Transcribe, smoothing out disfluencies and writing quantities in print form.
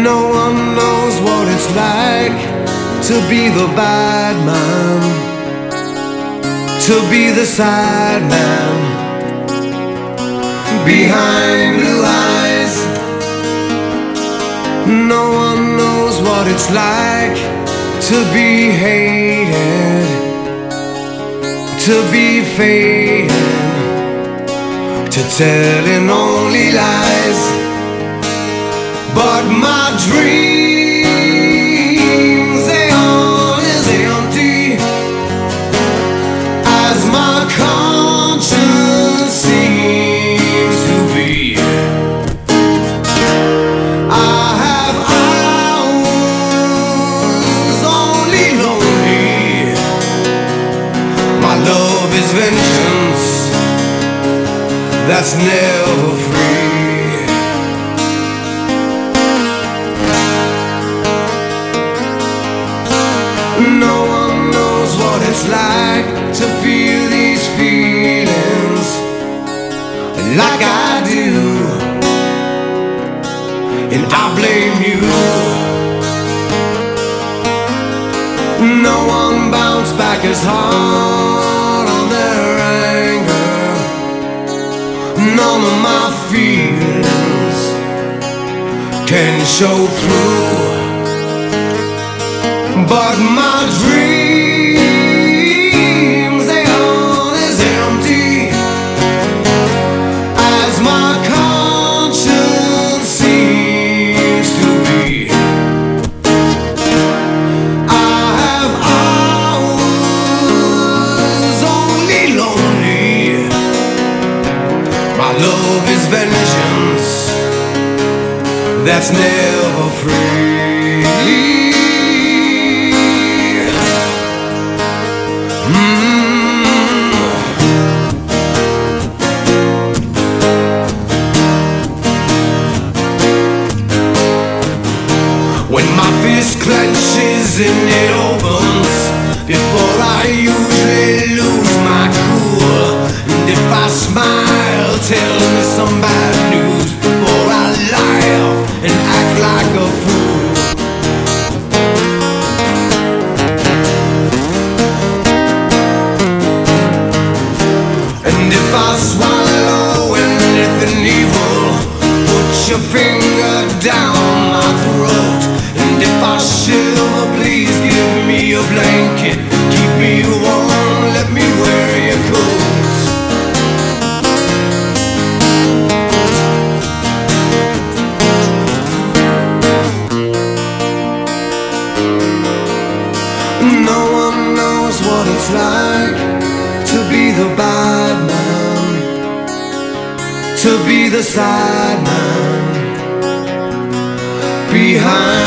No one knows what it's like to be the bad man, to be the sad man behind blue eyes. No one knows what it's like to be hated, to be faded, to telling only lies. But my dreams, they aren't as empty as my conscience seems to be. I have hours only lonely. My love is vengeance that's never free. No one knows what it's like to feel these feelings like I do, and I blame you. No one bounced back as hard on their anger. None of my feelings can show through. But my dreams, they aren't as empty as my conscience seems to be. I have hours only lonely. My love is vengeance that's never free. When my fist clenches and it opens before I usually lose my cool, and if I smile, tell me some bad news before I laugh and act like a fool. And if I swallow anything evil, put your finger down my throat. And if I shiver, please give me a blanket, keep me warm, let me wear your coat. No one knows what it's like to be the bad man, to be the sad man behind